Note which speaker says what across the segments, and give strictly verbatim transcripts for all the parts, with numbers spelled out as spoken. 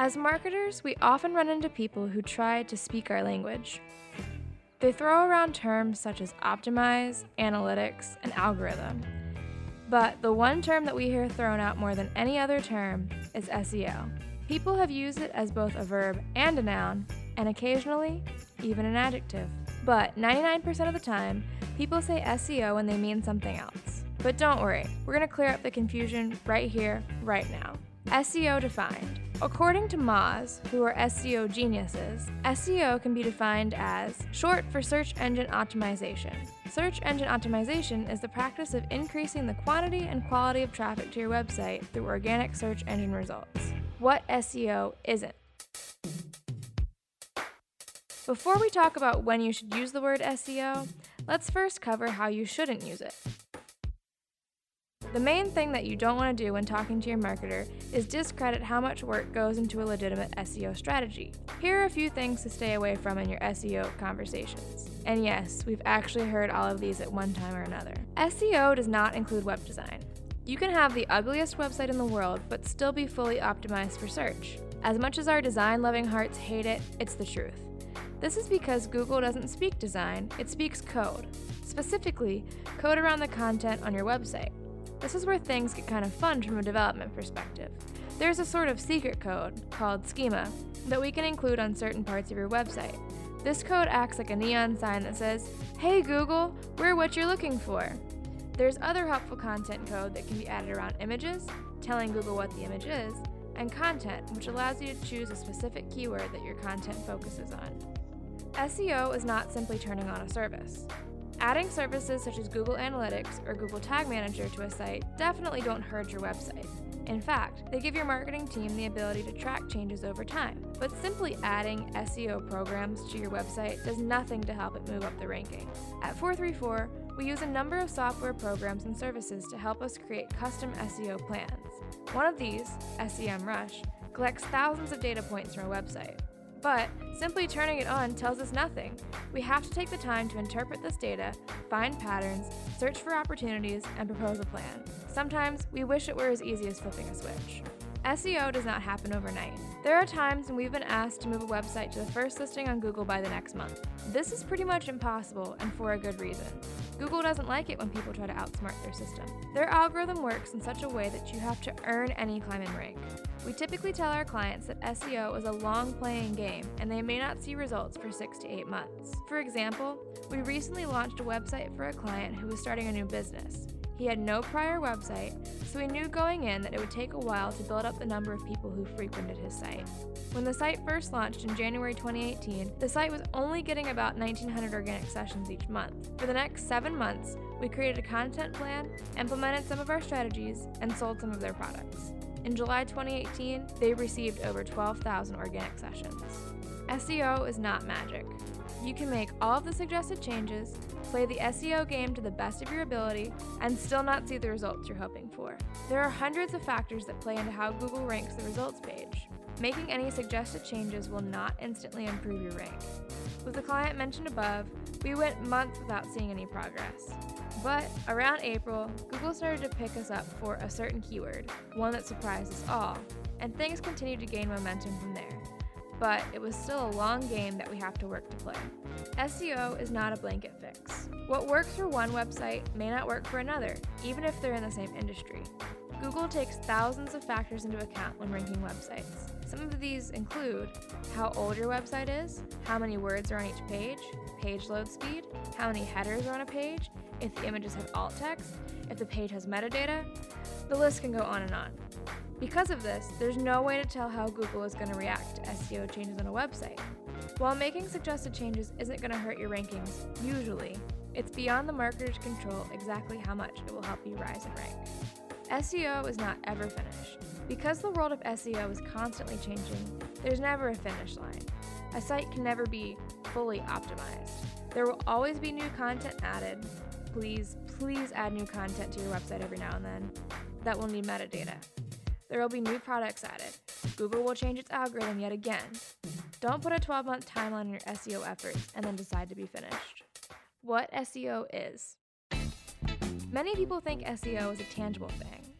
Speaker 1: As marketers, we often run into people who try to speak our language. They throw around terms such as optimize, analytics, and algorithm. But the one term that we hear thrown out more than any other term is S E O. People have used it as both a verb and a noun, and occasionally, even an adjective. But ninety-nine percent of the time, people say S E O when they mean something else. But don't worry, we're going to clear up the confusion right here, right now. S E O defined. According to Moz, who are S E O geniuses, S E O can be defined as short for search engine optimization. Search engine optimization is the practice of increasing the quantity and quality of traffic to your website through organic search engine results. What S E O isn't? Before we talk about when you should use the word S E O, let's first cover how you shouldn't use it. The main thing that you don't want to do when talking to your marketer is discredit how much work goes into a legitimate S E O strategy. Here are a few things to stay away from in your S E O conversations. And yes, we've actually heard all of these at one time or another. S E O does not include web design. You can have the ugliest website in the world, but still be fully optimized for search. As much as our design-loving hearts hate it, it's the truth. This is because Google doesn't speak design, it speaks code. Specifically, code around the content on your website. This is where things get kind of fun from a development perspective. There's a sort of secret code, called schema, that we can include on certain parts of your website. This code acts like a neon sign that says, "Hey Google, we're what you're looking for." There's other helpful content code that can be added around images, telling Google what the image is, and content, which allows you to choose a specific keyword that your content focuses on. S E O is not simply turning on a service. Adding services such as Google Analytics or Google Tag Manager to a site definitely don't hurt your website. In fact, they give your marketing team the ability to track changes over time. But simply adding S E O programs to your website does nothing to help it move up the ranking. At four three four, we use a number of software programs and services to help us create custom S E O plans. One of these, SEMrush, collects thousands of data points from a website. But simply turning it on tells us nothing. We have to take the time to interpret this data, find patterns, search for opportunities, and propose a plan. Sometimes we wish it were as easy as flipping a switch. S E O does not happen overnight. There are times when we've been asked to move a website to the first listing on Google by the next month. This is pretty much impossible, and for a good reason. Google doesn't like it when people try to outsmart their system. Their algorithm works in such a way that you have to earn any climb and rank. We typically tell our clients that S E O is a long-playing game, and they may not see results for six to eight months. For example, we recently launched a website for a client who was starting a new business. He had no prior website, so we knew going in that it would take a while to build up the number of people who frequented his site. When the site first launched in January twenty eighteen, the site was only getting about nineteen hundred organic sessions each month. For the next seven months, we created a content plan, implemented some of our strategies, and sold some of their products. In July twenty eighteen, they received over twelve thousand organic sessions. S E O is not magic. You can make all of the suggested changes, play the S E O game to the best of your ability, and still not see the results you're hoping for. There are hundreds of factors that play into how Google ranks the results page. Making any suggested changes will not instantly improve your rank. With the client mentioned above, we went months without seeing any progress. But around April, Google started to pick us up for a certain keyword, one that surprised us all, and things continued to gain momentum from there. But it was still a long game that we have to work to play. S E O is not a blanket fix. What works for one website may not work for another, even if they're in the same industry. Google takes thousands of factors into account when ranking websites. Some of these include how old your website is, how many words are on each page, page load speed, how many headers are on a page, if the images have alt text, if the page has metadata. The list can go on and on. Because of this, there's no way to tell how Google is going to react to S E O changes on a website. While making suggested changes isn't going to hurt your rankings, usually, it's beyond the marketer's control exactly how much it will help you rise in rank. S E O is not ever finished. Because the world of S E O is constantly changing, there's never a finish line. A site can never be fully optimized. There will always be new content added. Please, please add new content to your website every now and then. That will need metadata. There will be new products added. Google will change its algorithm yet again. Don't put a twelve-month timeline on your S E O efforts and then decide to be finished. What S E O is. Many people think S E O is a tangible thing.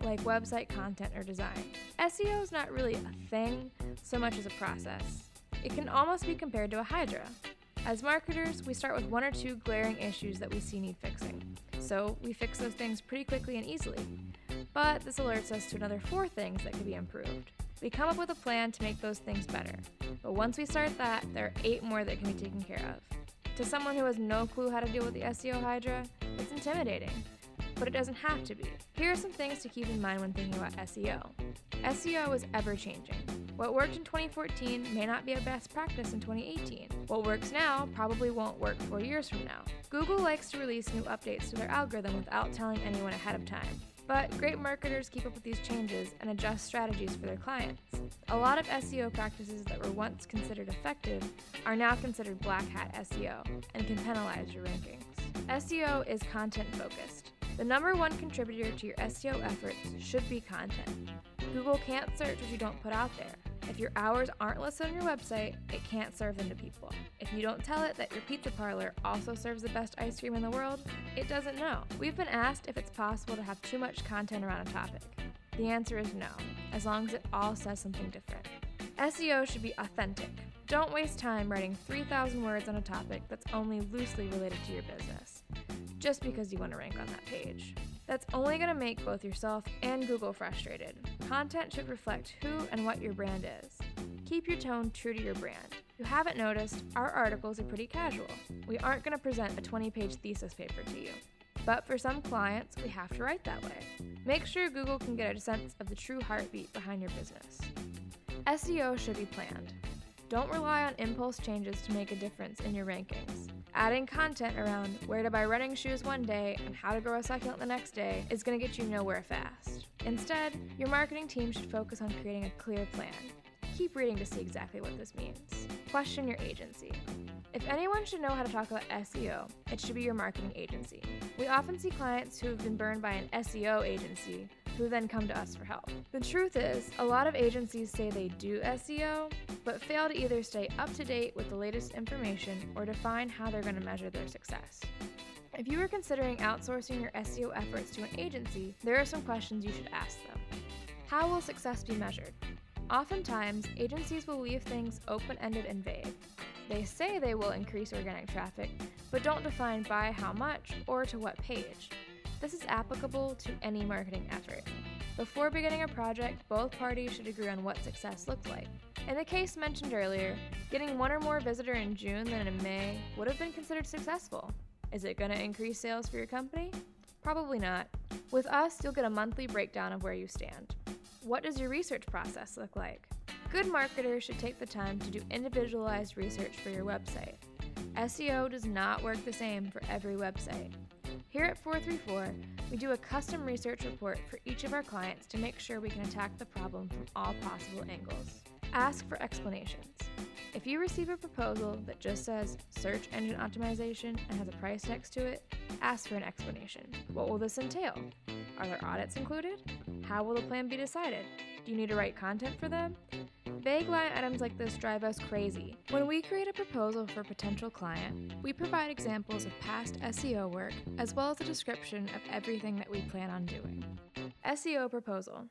Speaker 1: like website content or design. S E O is not really a thing so much as a process. It can almost be compared to a hydra. As marketers, we start with one or two glaring issues that we see need fixing. So we fix those things pretty quickly and easily. But this alerts us to another four things that could be improved. We come up with a plan to make those things better. But once we start that, there are eight more that can be taken care of. To someone who has no clue how to deal with the S E O hydra, it's intimidating. But it doesn't have to be. Here are some things to keep in mind when thinking about S E O. S E O is ever-changing. What worked in twenty fourteen may not be a best practice in twenty eighteen. What works now probably won't work four years from now. Google likes to release new updates to their algorithm without telling anyone ahead of time. But great marketers keep up with these changes and adjust strategies for their clients. A lot of S E O practices that were once considered effective are now considered black hat S E O and can penalize your rankings. S E O is content-focused. The number one contributor to your S E O efforts should be content. Google can't search what you don't put out there. If your hours aren't listed on your website, it can't serve them to people. If you don't tell it that your pizza parlor also serves the best ice cream in the world, it doesn't know. We've been asked if it's possible to have too much content around a topic. The answer is no, as long as it all says something different. S E O should be authentic. Don't waste time writing three thousand words on a topic that's only loosely related to your business, just because you want to rank on that page. That's only going to make both yourself and Google frustrated. Content should reflect who and what your brand is. Keep your tone true to your brand. If you haven't noticed, our articles are pretty casual. We aren't going to present a twenty-page thesis paper to you. But for some clients, we have to write that way. Make sure Google can get a sense of the true heartbeat behind your business. S E O should be planned. Don't rely on impulse changes to make a difference in your rankings. Adding content around where to buy running shoes one day and how to grow a succulent the next day is going to get you nowhere fast. Instead, your marketing team should focus on creating a clear plan. Keep reading to see exactly what this means. Question your agency. If anyone should know how to talk about S E O, it should be your marketing agency. We often see clients who have been burned by an S E O agency who then come to us for help. The truth is, a lot of agencies say they do S E O, but fail to either stay up to date with the latest information or define how they're going to measure their success. If you are considering outsourcing your S E O efforts to an agency, there are some questions you should ask them. How will success be measured? Oftentimes, agencies will leave things open-ended and vague. They say they will increase organic traffic, but don't define by how much or to what page. This is applicable to any marketing effort. Before beginning a project, both parties should agree on what success looks like. In the case mentioned earlier, getting one or more visitors in June than in May would have been considered successful. Is it going to increase sales for your company? Probably not. With us, you'll get a monthly breakdown of where you stand. What does your research process look like? Good marketers should take the time to do individualized research for your website. S E O does not work the same for every website. Here at four three four, we do a custom research report for each of our clients to make sure we can attack the problem from all possible angles. Ask for explanations. If you receive a proposal that just says search engine optimization and has a price next to it, ask for an explanation. What will this entail? Are there audits included? How will the plan be decided? Do you need to write content for them? Vague line items like this drive us crazy. When we create a proposal for a potential client, we provide examples of past S E O work as well as a description of everything that we plan on doing. S E O proposal.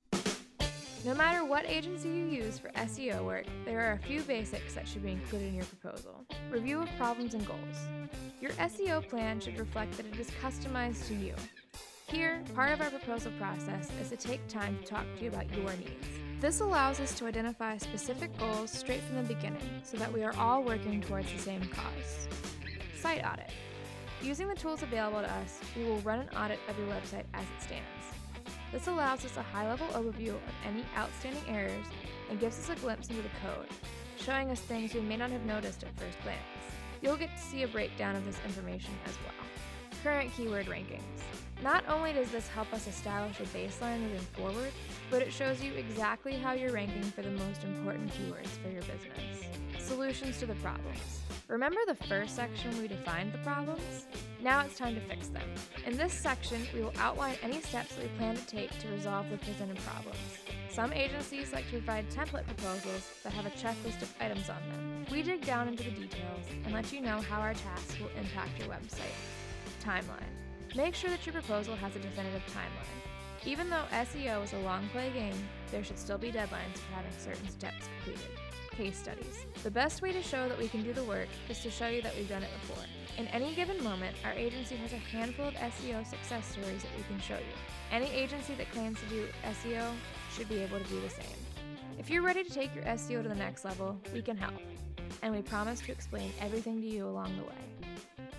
Speaker 1: No matter what agency you use for S E O work, there are a few basics that should be included in your proposal. Review of problems and goals. Your S E O plan should reflect that it is customized to you. Here, part of our proposal process is to take time to talk to you about your needs. This allows us to identify specific goals straight from the beginning so that we are all working towards the same cause. Site audit. Using the tools available to us, we will run an audit of your website as it stands. This allows us a high-level overview of any outstanding errors and gives us a glimpse into the code, showing us things we may not have noticed at first glance. You'll get to see a breakdown of this information as well. Current keyword rankings. Not only does this help us establish a baseline moving forward, but it shows you exactly how you're ranking for the most important keywords for your business. Solutions to the problems. Remember the first section where we defined the problems? Now it's time to fix them. In this section, we will outline any steps that we plan to take to resolve the presented problems. Some agencies like to provide template proposals that have a checklist of items on them. We dig down into the details and let you know how our tasks will impact your website. Timeline. Make sure that your proposal has a definitive timeline. Even though S E O is a long play game, there should still be deadlines for having certain steps completed. Case studies. The best way to show that we can do the work is to show you that we've done it before. In any given moment, our agency has a handful of S E O success stories that we can show you. Any agency that claims to do S E O should be able to do the same. If you're ready to take your S E O to the next level, we can help. And we promise to explain everything to you along the way.